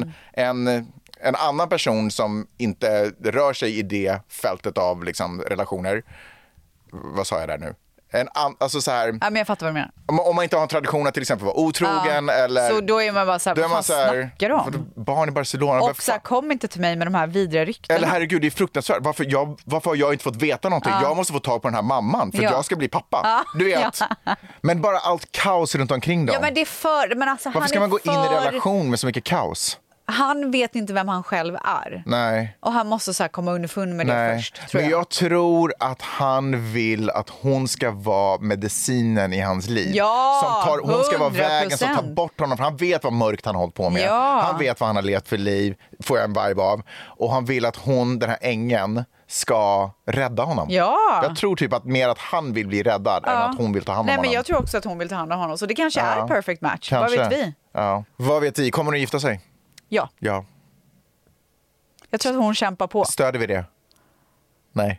en annan person som inte rör sig i det fältet av liksom, relationer. Vad sa jag där nu? Alltså så här, men jag fattar vad du menar. Om man inte har en tradition att till exempel vara otrogen eller... Så då är man bara så här, vad fan snackar du om? Barn i Barcelona. Och så här, kom inte till mig med de här vidriga ryktena. Eller herregud, det är fruktansvärt. Varför har jag inte fått veta någonting? Jag måste få tag på den här mamman för att jag ska bli pappa. Du vet. Men bara allt kaos runt omkring dem. Ja, men det är men alltså, varför ska man gå in i relation med så mycket kaos? Han vet inte vem han själv är. Nej. Och han måste så här komma underfund med det först, tror Men jag tror att han vill att hon ska vara medicinen i hans liv. Ja, hon ska vara vägen som tar bort honom. För han vet vad mörkt han har hållit på med. Han vet vad han har levt för liv, får jag en vibe av. Och han vill att den här ängeln, ska rädda honom. Jag tror typ att mer att han vill bli räddad än att hon vill ta hand om honom. Men jag tror också att hon vill ta hand om honom. Så det kanske är perfect match. Kanske. Vad vet vi? Vad vet vi? Kommer de gifta sig? Ja. Jag tror att hon kämpar på. Stöder vi det? Nej.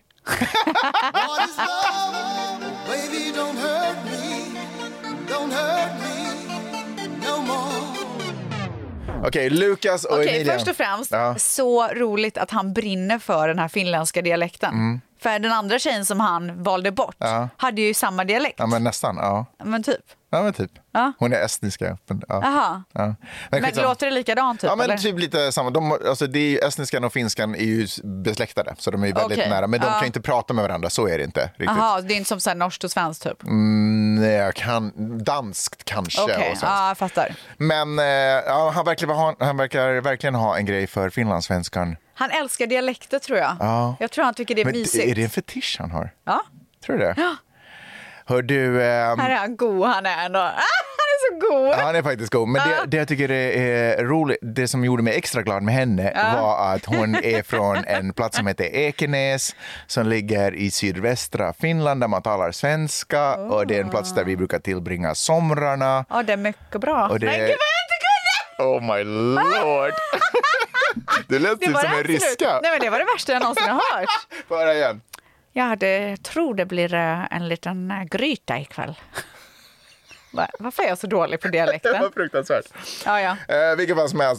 Okej, Lukas och Emilia. Först och främst, så roligt att han brinner för den här finländska dialekten. För den andra tjejen som han valde bort hade ju samma dialekt. Ja, men nästan, Men typ. Ja, men typ. Hon är estniska. Jaha. Men låter det likadant typ? Ja, men eller? Typ lite samma. Alltså, det är ju, estniskan och finskan är ju besläktade, så de är ju väldigt nära. Men de kan inte prata med varandra, så är det inte riktigt. Jaha, det är inte som så här norskt och svenskt typ? Nej, jag kan danskt kanske. Okej, jag fattar. Men han verkar verkligen ha en grej för finlandssvenskan. Han älskar dialekter, tror jag. Jag tror han tycker det är mysigt. Är det en fetisch han har? Ja. Tror du det? Ja. Hör du... Här är han god, han är ändå. Han är så god. Han är faktiskt god. Men det jag tycker är roligt, det som gjorde mig extra glad med henne var att hon är från en plats som heter Ekenäs, som ligger i sydvästra Finland, där man talar svenska. Och det är en plats där vi brukar tillbringa somrarna. Ja, det är mycket bra. Och det... Men gud vad jag inte kunde! Oh my lord! Det lät typ som en riska. Nej, men det var det värsta jag någonsin har hört. Bara igen. Ja, tror det blir en liten gryta ikväll. Varför är jag så dålig på dialekten? Det var fruktansvärt. Ja. Vilket fall som helst.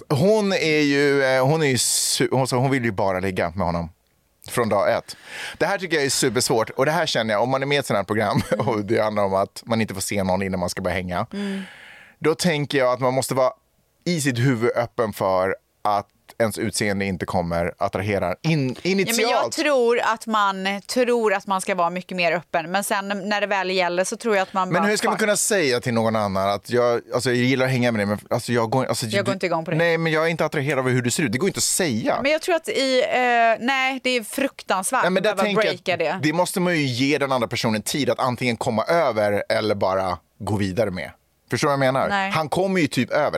Hon vill ju bara ligga med honom från dag ett. Det här tycker jag är supersvårt. Och det här känner jag, om man är med i ett sådant här program och det handlar om att man inte får se någon innan man ska börja hänga. Då tänker jag att man måste vara i sitt huvud öppen för att ens utseende inte kommer attrahera initialt. Ja, men jag tror att man ska vara mycket mer öppen. Men sen när det väl gäller så tror jag att man Men hur ska man kunna säga till någon annan att jag gillar att hänga med dig, men jag går inte igång på det. Nej, men jag är inte attraherad av hur du ser ut. Det går inte att säga. Men jag tror att nej, det är fruktansvärt. Nej, men det måste man ju ge den andra personen tid att antingen komma över eller bara gå vidare med. Förstår du vad jag menar? Nej. Han kommer ju typ över det.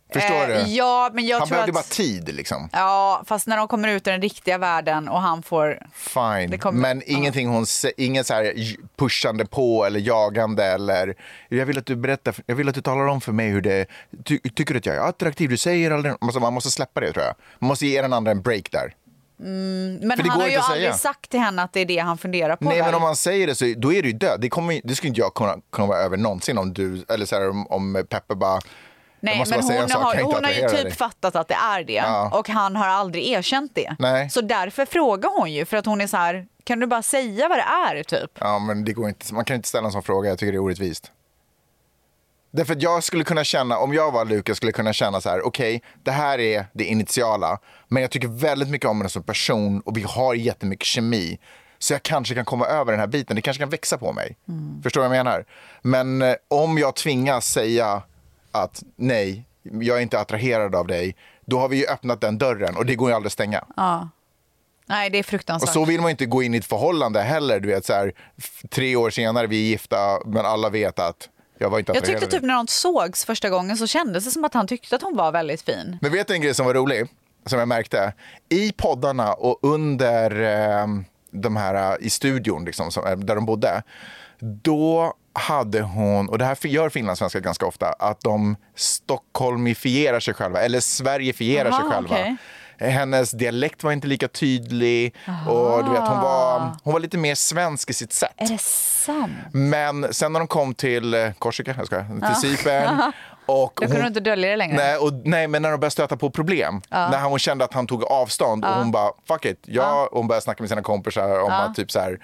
Förstår du? Ja, men jag han tror behövde att... bara tid liksom. Ja, fast när de kommer ut i den riktiga världen och han får... Fine, men ingenting inget så här pushande på eller jagande eller jag vill att du berättar, jag vill att du talar om för mig hur det tycker du att jag är attraktiv, du säger aldrig, man måste släppa det tror jag. Man måste ge den andra en break där. Men han har ju aldrig sagt till henne att det är det han funderar på. Nej, men om man säger det så då är du ju död. Det skulle inte jag kunna vara över någonsin om du, eller så här, om Peppe bara... Nej, men hon har ju typ fattat att det är det. Ja. Och han har aldrig erkänt det. Nej. Så därför frågar hon ju. För att hon är så här, kan du bara säga vad det är typ? Ja, men det går inte. Man kan inte ställa en sån fråga. Jag tycker det är orättvist. Därför att jag skulle kunna känna, om jag var Lukas skulle kunna känna så här, okej, det här är det initiala. Men jag tycker väldigt mycket om henne som person och vi har jättemycket kemi. Så jag kanske kan komma över den här biten. Det kanske kan växa på mig. Förstår du vad jag menar? Men om jag tvingas säga att nej, jag är inte attraherad av dig, då har vi ju öppnat den dörren och det går ju aldrig att stänga. Ja. Nej, det är fruktansvärt. Och så vill man inte gå in i ett förhållande heller, du vet så här 3 år senare vi är gifta men alla vet att jag var inte attraherad. Jag tyckte typ när de sågs första gången så kändes det som att han tyckte att hon var väldigt fin. Men vet du en grej som var rolig, som jag märkte? I poddarna och under de här i studion liksom, där de bodde, då hade hon, och det här gör finlandssvenskar ganska ofta, att de stockholmifierar sig själva eller sverigefierar sig själva. Okay. Hennes dialekt var inte lika tydlig. Och du vet, hon var lite mer svensk i sitt sätt. Är det sant? Men sen när de kom till Korsika, till Cypern och då kunde hon inte dölja det längre. Nej, men när de började stöta på problem, när hon kände att han tog avstånd och hon bara, fuck it, hon började snacka med sina kompisar om att typ så här,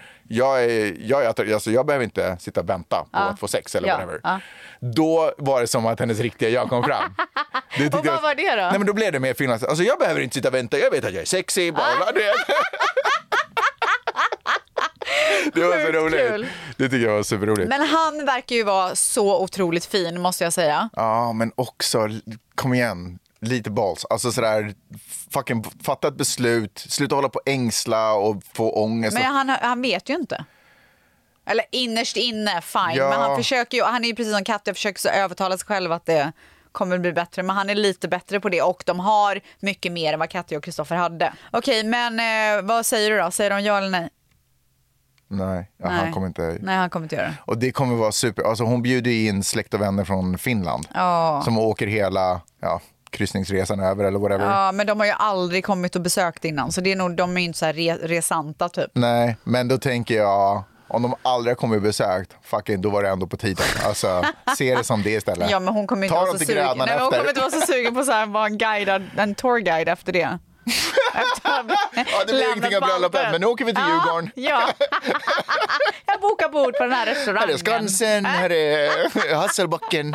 jag behöver inte sitta och vänta på att få sex eller whatever. Då var det som att hennes riktiga jag kom fram. Och vad var det då? Nej, men då blev det mer finlands. Alltså jag behöver inte sitta och vänta, jag vet att jag är sexy, bara det. Det var så roligt. Kul. Det tycker jag var superroligt. Men han verkar ju vara så otroligt fin, måste jag säga. Ja, men också, kom igen, lite balls. Alltså sådär, fucking fatta ett beslut, sluta hålla på ängsla och få ångest. Men han vet ju inte. Eller innerst inne, fine. Ja. Men han försöker ju, han är ju precis som Katja, försöker så övertala sig själv att det kommer bli bättre. Men han är lite bättre på det och de har mycket mer än vad Katja och Kristoffer hade. Okej, men vad säger du då? Säger de ja eller nej? Nej, han kommer inte. Nej, han kommer inte göra det. Och det kommer vara super. Alltså hon bjuder in släkt och vänner från Finland som åker hela kryssningsresan över eller whatever. Ja, men de har ju aldrig kommit och besökt innan, så det är nog, de är ju inte så här resanta typ. Nej, men då tänker jag, om de aldrig har kommit och besökt, då var det ändå på tiden. Alltså, se det som det istället. Ja, men hon kommer inte vara så sugen. Nej, men hon kommer inte vara så sugen på så här, vara en tourguide efter det. Ja, det blir ingenting av bröllopet, men nu åker vi till Djurgården. Ja. Jag bokar bord på den här restaurangen. Här är Skansen, här är Hasselbacken.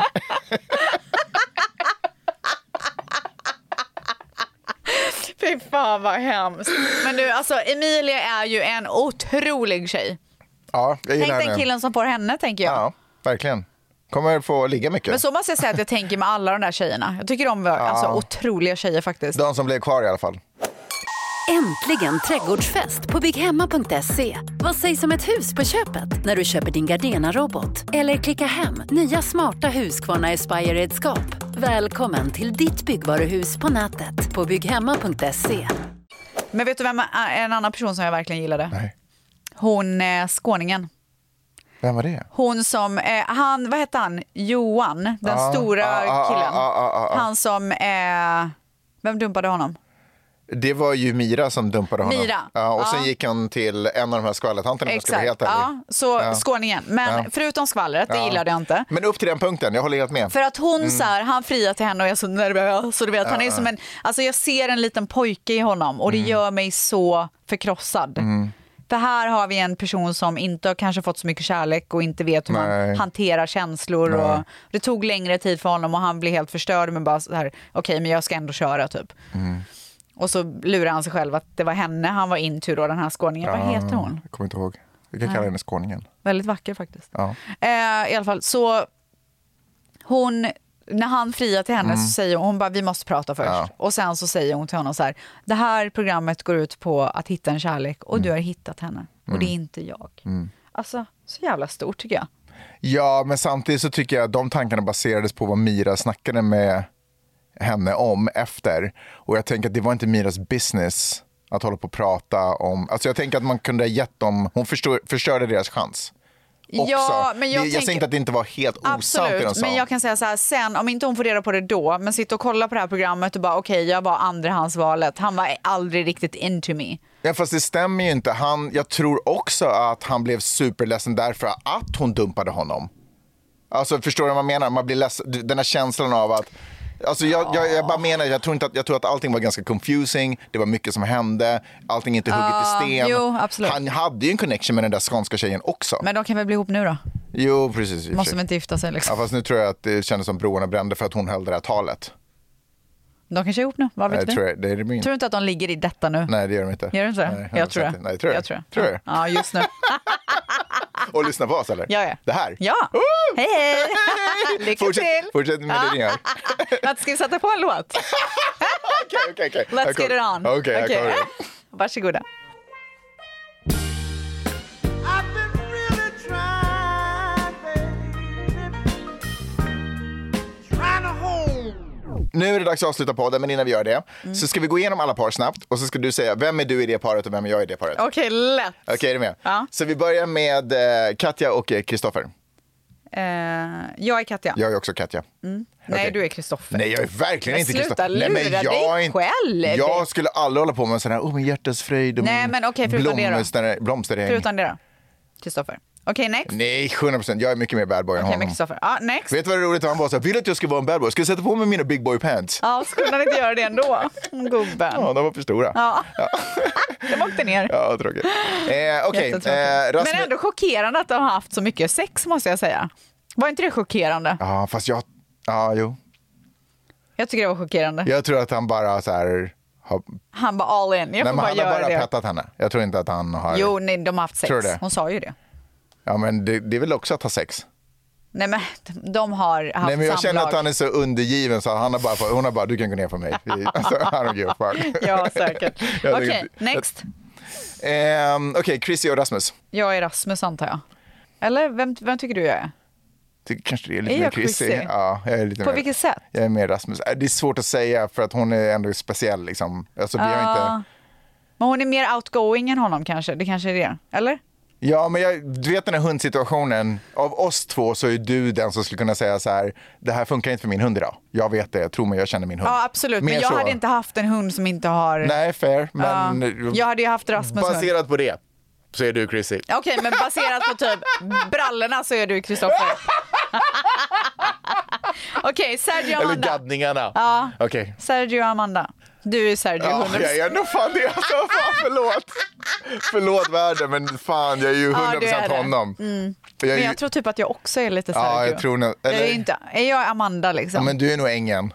Fy fan vad hemskt. Men du, alltså Emilia är ju en otrolig tjej. Ja, jag gillar henne. Tänk den killen som får henne, tänker jag. Ja, verkligen. Kommer få ligga mycket. Men så måste jag säga att jag tänker med alla de där tjejerna. Jag tycker de var alltså otroliga tjejer faktiskt. De som blev kvar i alla fall. Äntligen trädgårdsfest på bygghemma.se. Vad sägs om ett hus på köpet när du köper din Gardena-robot? Eller klicka hem nya smarta Husqvarna Aspire-redskap. Välkommen till ditt byggvaruhus på nätet på bygghemma.se. Men vet du vem en annan person som jag verkligen gillade? Nej. Hon skåningen. Vem var det? Hon som, vad heter han? Johan, den stora killen. Han som, vem dumpade honom? Det var ju Mira som dumpade honom. Mira. Ja, och sen gick han till en av de här skvallertanterna. Exakt, skåningen. Men förutom skvallret, det gillade jag inte. Men upp till den punkten, jag håller helt med. För att hon så här, han friar till henne och jag är så nervös. Så du vet, han är som en, alltså jag ser en liten pojke i honom och det gör mig så förkrossad. För här har vi en person som inte har kanske fått så mycket kärlek och inte vet hur man hanterar känslor. Och det tog längre tid för honom och han blev helt förstörd, men bara så här, okej, men jag ska ändå köra typ. Och så lurar han sig själv att det var henne han var into då, den här skåningen. Vad heter hon? Jag kommer inte ihåg. Vi kan kalla henne skåningen. Väldigt vacker faktiskt. Ja. I alla fall, så hon, när han friar till henne så säger hon bara, vi måste prata först. Ja. Och sen så säger hon till honom så här, det här programmet går ut på att hitta en kärlek och du har hittat henne. Och det är inte jag. Alltså, så jävla stort tycker jag. Ja, men samtidigt så tycker jag att de tankarna baserades på vad Mira snackade med henne om efter. Och jag tänker att det var inte Miras business att hålla på och prata om. Alltså jag tänker att man kunde ha gett dem, hon förstörde deras chans. Också. Ja, men jag säger inte att det inte var helt osant i de sa. Men jag kan säga så här, sen om inte hon får reda på det då, men sitta och kolla på det här programmet och bara okej, jag var andrahandsvalet. Han var aldrig riktigt into me. Ja, fast det stämmer ju inte. Jag tror också att han blev superledsen därför att hon dumpade honom. Alltså förstår du vad jag menar? Man blir ledsen, den här känslan av att alltså jag bara menar, jag tror att allting var ganska confusing. Det var mycket som hände. Allting är inte hugget i sten. Jo, absolut. Han hade ju en connection med den där skånska tjejen också. Men de kan väl bli ihop nu då? Jo, precis. Måste de inte gifta sig liksom? Ja, fast nu tror jag att det kändes som broarna brände för att hon höll det här talet. De kanske är ihop nu, vad vet du? Tror du inte att de ligger i detta nu? Nej, det gör de inte. Gör de inte det? Jag tror det. Nej, tror du? Ja, just nu. Och lyssna på oss eller? Ja. Det här? Ja. Hej, hej. Lycka till. Fortsätt med det ni gör. Ska vi sätta på en låt? Okej. Let's get it on. Okej. Varsågoda. Nu är det dags att avsluta podden, men innan vi gör det så ska vi gå igenom alla par snabbt och så ska du säga vem är du i det paret och vem är jag i det paret. Okej, lätt. Okej, är du med? Ja. Så vi börjar med Katja och Kristoffer. Jag är Katja. Jag är också Katja. Nej, du är Kristoffer. Nej, jag är verkligen inte Kristoffer. Sluta lura dig själv. Jag skulle aldrig hålla på med en sån här, min hjärtas fröjd och nej, men okej, förutom det då. Blomsterhäng. Förutom det då. Kristoffer. Okej, next. Nej, 100%. Jag är mycket mer bad boy än honom. Okej, Kristoffer. Ja, next. Vet du vad det är roligt? Han bara så här, vill att jag ska vara en bad boy? Ska jag sätta på mig mina big boy pants? Ja, skulle han inte göra det ändå? Gubben. Ja, de var för stora. Ja. De åkte ner. Ja, tråkigt. Okej. Men ändå chockerande att de har haft så mycket sex, måste jag säga. Var inte det chockerande? Ja, fast jo. Jag tycker det var chockerande. Jag tror att han bara så här... Han bara all in. Han har bara pettat henne. Jag tror inte att han har... Jo, nej, de har haft sex. Hon sa ju det. Ja, men det är väl också att ha sex. Nej, men de har haft samlag. Nej, men jag känner att han är så undergiven så hon har bara, du kan gå ner för mig. Alltså, I don't give a fuck. Ja, säkert. Okej, next. Okej, Chrissy och Rasmus. Jag är Rasmus, antar jag. Eller vem tycker du jag är? Kanske det är lite mer Chrissy. Ja, jag är lite på vilket sätt? Jag är mer Rasmus. Det är svårt att säga för att hon är ändå speciell. Liksom. Alltså, vi har inte... Men hon är mer outgoing än honom kanske. Det kanske är det. Eller? Ja, men du vet den här hundsituationen. Av oss två så är du den som skulle kunna säga så här: det här funkar inte för min hund idag. Jag vet det, jag tror mig, jag känner min hund. Ja, absolut. Men jag hade inte haft en hund som inte har... Nej, fair. Men jag hade ju haft Rasmus baserat hund. På det så är du Chrissy. Okej, men baserat på typ brallorna så är du Kristoffer. Okej, Sergio och Amanda. Eller gaddningarna. Ja, okej. Sergio och Amanda. Du är Sergio. Ja, jag är ändå fan det. Alltså, fan, förlåt världen, men fan, jag är ju 100% honom. Men jag tror typ att jag också är lite Sergio. Ja, jag tror nog. Är jag Amanda liksom? Ja, men du är nog ängen.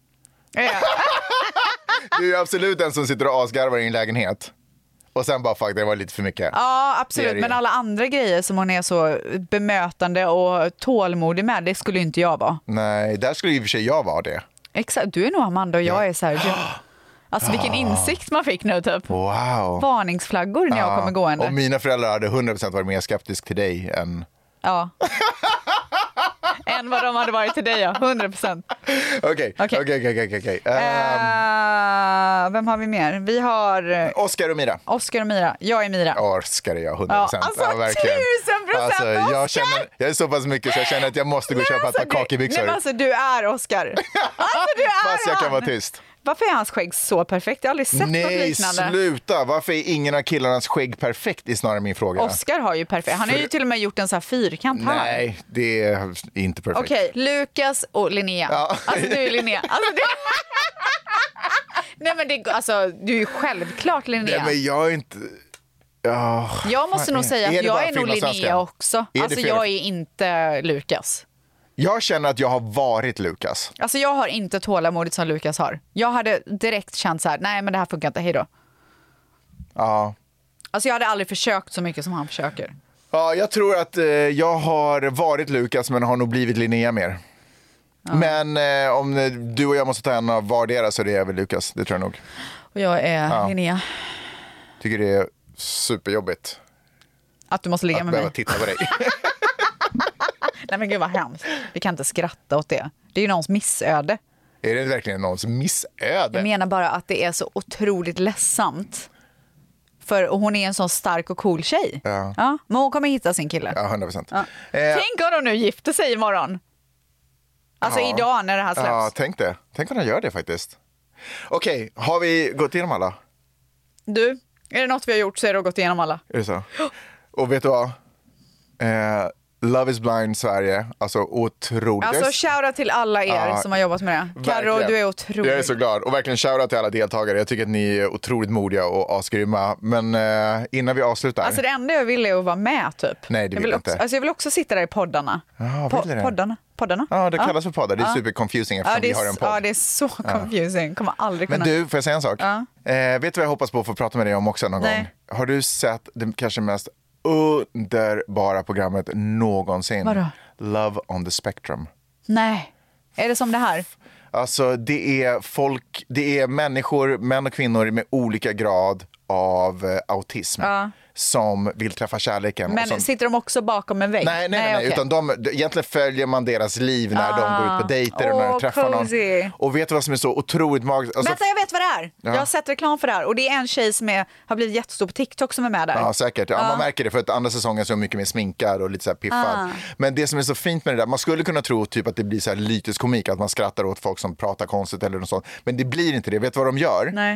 Du är absolut den som sitter och asgarvar i en lägenhet. Och sen bara, fuck, det var lite för mycket. Ja, absolut. Men alla andra grejer som hon är så bemötande och tålmodig med, det skulle inte jag vara. Nej, där skulle i och för sig jag vara det. Exakt, du är nog Amanda och jag är Sergio. Alltså vilken insikt man fick nu typ. Wow. Varningsflaggor när jag kommer gående. Och mina föräldrar hade 100% varit mer skeptisk till dig än... Ja. Än vad de hade varit till dig, ja. 100%. Okej. Vem har vi mer? Vi har... Oscar och Mira. Jag är Mira. Oscar är jag, 100%. Ja, alltså 1000% alltså, jag är så pass mycket så jag känner att jag måste gå och köpa ett par kakebyxor. Nej, men alltså du är Oscar. Alltså du är fast jag kan vara tyst. Varför är hans skägg så perfekt? Jag har aldrig sett något liknande. Nej, sluta. Varför är ingen av killarnas skägg perfekt är snarare min fråga. Oscar har ju perfekt. Han har ju till och med gjort en sån här fyrkant här. Nej, det är inte perfekt. Okej, Lukas och Linnea. Ja. Alltså du är Linnea. Alltså, nej men det, alltså, du är ju självklart Linnea. Nej, men jag är inte... jag måste nog säga att jag är nog Linnea också. Alltså jag är inte Lukas. Jag känner att jag har varit Lukas. Alltså jag har inte tålamodigt som Lukas har. Jag hade direkt känt så här: nej men det här funkar inte, hej då. Ja. Alltså jag hade aldrig försökt så mycket som han försöker. Ja, jag tror att jag har varit Lukas men har nog blivit Linnea mer. Ja. Men om du och jag måste ta en av vardera så det är väl Lukas, det tror jag nog. Och jag är Linnea. Tycker det är superjobbigt. Att du måste ligga med mig. Att titta på dig. Nej men gud vad hemskt. Vi kan inte skratta åt det. Det är ju någons missöde. Är det verkligen någons missöde? Jag menar bara att det är så otroligt ledsamt. För hon är en sån stark och cool tjej. Ja. Men hon kommer hitta sin kille. Ja, 100%. Ja. Tänk om de nu gifter sig imorgon. Alltså idag när det här släpps. Ja, tänk det. Tänk om de gör det faktiskt. Okej, har vi gått igenom alla? Du, är det något vi har gjort så är det att gått igenom alla. Är det så? Och vet du vad? Love is blind Sverige, alltså otroligt. Alltså shoutout till alla er som har jobbat med det. Karo, du är otrolig. Jag är så glad. Och verkligen shoutout till alla deltagare. Jag tycker att ni är otroligt modiga och asgrymma. Men innan vi avslutar. Alltså det enda jag vill är att vara med typ. Nej, det vill jag inte. Alltså jag vill också sitta där i poddarna. Poddarna? Ja, det kallas för poddar. Det är super confusing eftersom vi har en podd. Ja, det är så confusing. Kommer aldrig kunna. Men du, får jag säga en sak? Vet du vad jag hoppas på att få prata med dig om också någon gång? Har du sett det kanske mest underbara programmet någonsin? Vadå? Love on the Spectrum. Nej, är det som det här? Alltså det är människor, män och kvinnor med olika grad av autism som vill träffa kärleken. Men sitter de också bakom en vägg? Nej, utan egentligen följer man deras liv när de går ut på dejter och när de träffar någon. Och vet du vad som är så otroligt magiskt? Alltså, vänta, jag vet vad det är. Jag har sett reklam för det här och det är en tjej som har blivit jättestor på TikTok som är med där. Ja, säkert. Ja, man märker det för att andra säsongen så är mycket mer sminkad och lite så här piffad. Men det som är så fint med det där, man skulle kunna tro typ att det blir så här lyteskomik, att man skrattar åt folk som pratar konstigt eller något sånt. Men det blir inte det. Vet du vad de gör? Nej.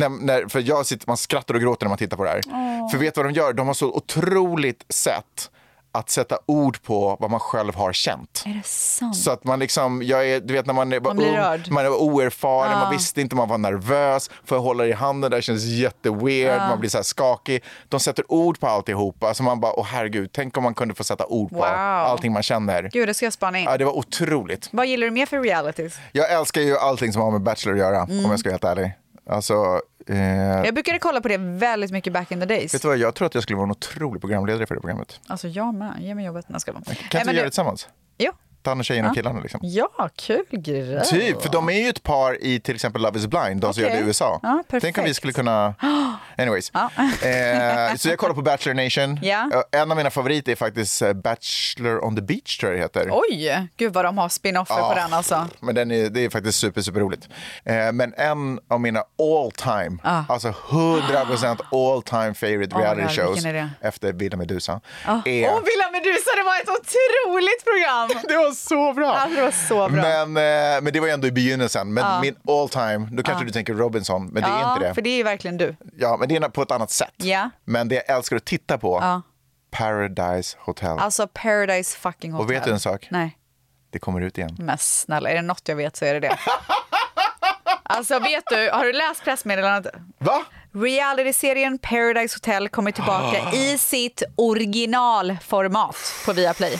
För man skrattar och gråter när man tittar på det här. För vet du vad de gör? De har så otroligt sätt att sätta ord på vad man själv har känt. Är det sant? Så att man liksom, du vet när man var ung, man var oerfaren, man visste inte, man var nervös, för att hålla i handen där känns jätteweird, man blir så här skakig. De sätter ord på alltihopa, alltså man bara, herregud, tänk om man kunde få sätta ord på allting man känner. Gud, det ska jag spana in. Ja, det var otroligt. Vad gillar du mer för realities? Jag älskar ju allting som har med Bachelor att göra, om jag ska vara helt ärlig. Alltså, jag brukade kolla på det väldigt mycket back in the days. Vet du vad, jag tror att jag skulle vara en otrolig programledare för det programmet. Alltså jag med, ge mig jobbet när jag ska vara. Kan inte vi göra det tillsammans? Jo. Ta och tjejerna och killarna liksom. Ja, kul grej. Typ, för de är ju ett par i till exempel Love is blind, de som gör det i USA. Ja, perfekt. Tänk om vi skulle kunna... Anyways. Så jag kollar på Bachelor Nation. En av mina favoriter är faktiskt Bachelor on the Beach, tror jag det heter. Oj, gud vad de har spin-offer på den alltså. Men det är faktiskt super roligt. Men en av mina all time, alltså 100% all time favorite reality shows efter Villa Medusa. Villa Medusa, det var ett otroligt program. Det var så bra. Ja, det var så bra. Men det var ändå i begynnelsen. Men min all time, då kanske du tänker Robinson, men det är inte det. För det är ju verkligen du. Ja, men det är på ett annat sätt. Men det jag älskar att titta på, Paradise Hotel. Alltså Paradise fucking Hotel. Och vet du en sak? Nej. Det kommer ut igen. Men snälla, är det något jag vet så är det det. Alltså vet du, har du läst pressmeddelandet? Va? Reality-serien Paradise Hotel kommer tillbaka i sitt originalformat på Viaplay.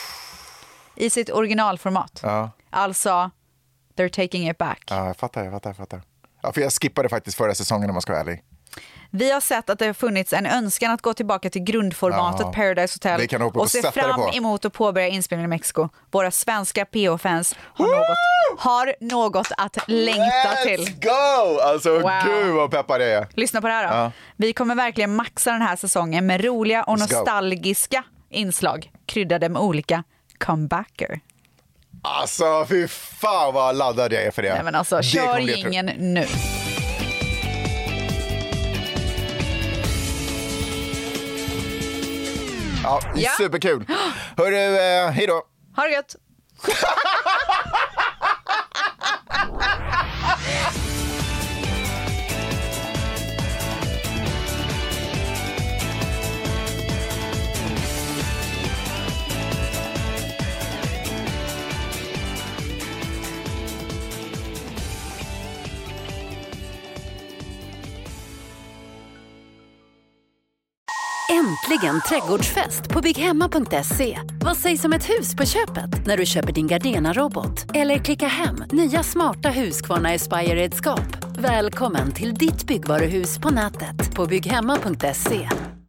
I sitt originalformat. Alltså, they're taking it back. Ja, jag fattar. Ja, för jag skippade faktiskt förra säsongen om man ska vara ärlig. Vi har sett att det har funnits en önskan att gå tillbaka till grundformatet Paradise Hotel och se fram emot att påbörja inspelningen i Mexiko. Våra svenska PO-fans har något att längta till. Let's go! Alltså gud vad peppar det är. Lyssna på det här då. Vi kommer verkligen maxa den här säsongen med roliga och nostalgiska inslag kryddade med olika comebacker. Alltså fy fan vad laddad jag är för det. Nej men alltså, kör jingeln nu. Ja, superkul. Hörru, hej då. Ha det gött. Äntligen trädgårdsfest på bygghemma.se. Vad sägs om ett hus på köpet när du köper din Gardena-robot? Eller klicka hem nya smarta Husqvarna Aspire-redskap. Välkommen till ditt byggvaruhus på nätet på bygghemma.se.